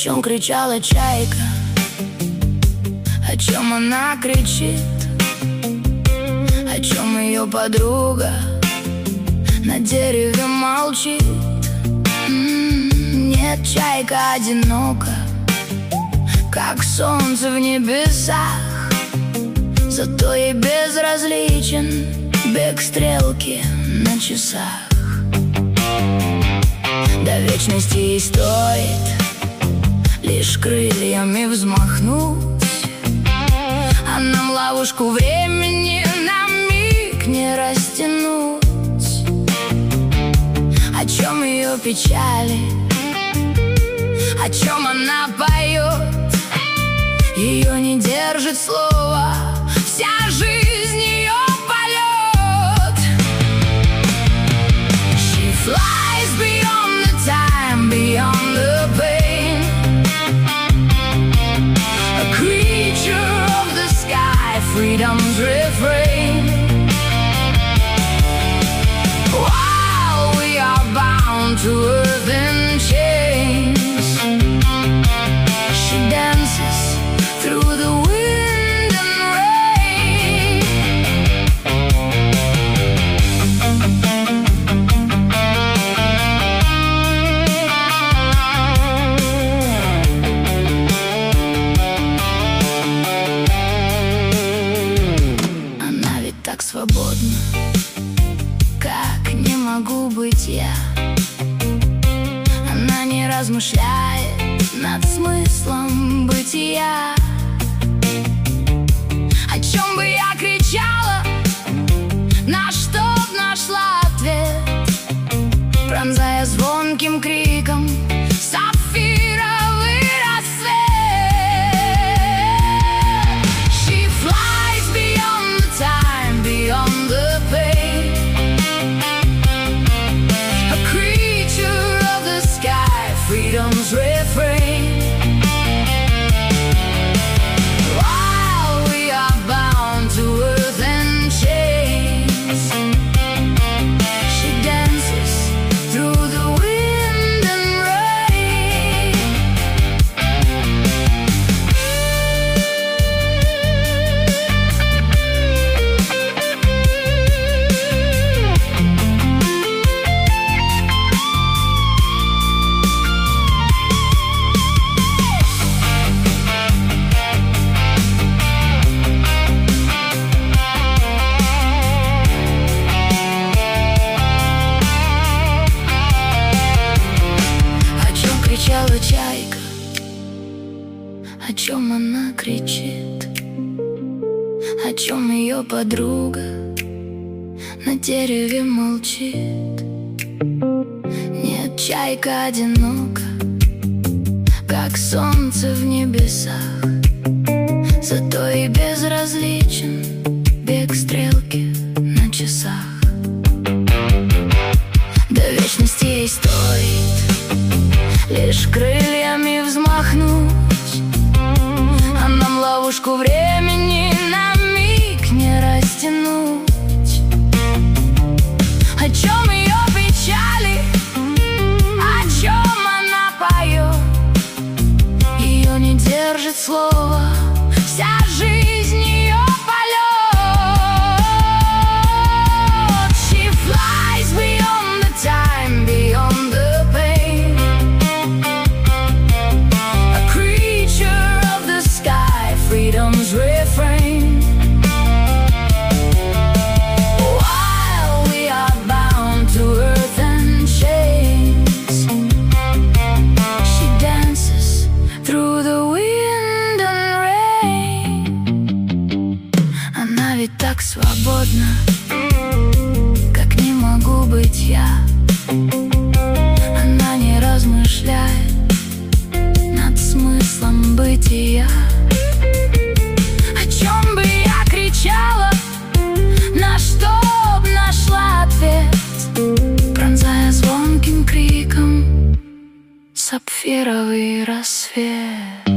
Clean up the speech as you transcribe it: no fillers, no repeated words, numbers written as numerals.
чем кричала чайка, о чем она кричит, о чем ее подруга на дереве молчит. Нет, чайка одинока, как солнце в небесах, зато ей безразличен бег стрелки на часах. До вечности ей стоит лишь крыльями взмахнуть, а нам ловушку времени на миг не растянуть. О чем ее печали, о чем она поет, ее не держит слово, вся жизнь ее полет. She flies beyond the time, beyond the pain, a creature of the sky, freedom's refrain. While we are bound to earth in chains, she dances through the wind and rain. Она ведь так свободна, как не могу быть я. Она не размышляет над смыслом бытия. О чем бы я кричала, на что б нашла ответ, пронзая звонким криком сапфировый рассвет. She flies beyond the time, beyond the pain, a creature of the sky, freedom's refrain. While we are bound to earth and chains, she dances through the wind and rain. О чем кричала чайка, о чем она кричит, о чем ее подруга на дереве молчит. Нет, чайка одинока, как солнце в небесах, зато и безразличен бег стрелки на часах. До вечности ей стоит лишь крыльями взмахнуть, а нам ловушку времени на миг не растянуть. О чем ее печали, о чем она поет, ее не держит слово, вся жизнь ее полет. She flies beyond the time, beyond the pain, a creature of the sky, freedom's refrain. While we are bound to earth and chains, she dances through the wind and rain. Она ведь так свободна, как не могу быть я. Она не размышляет над смыслом бытия. О чем бы я кричала, на что б нашла ответ, пронзая звонким криком сапфировый рассвет.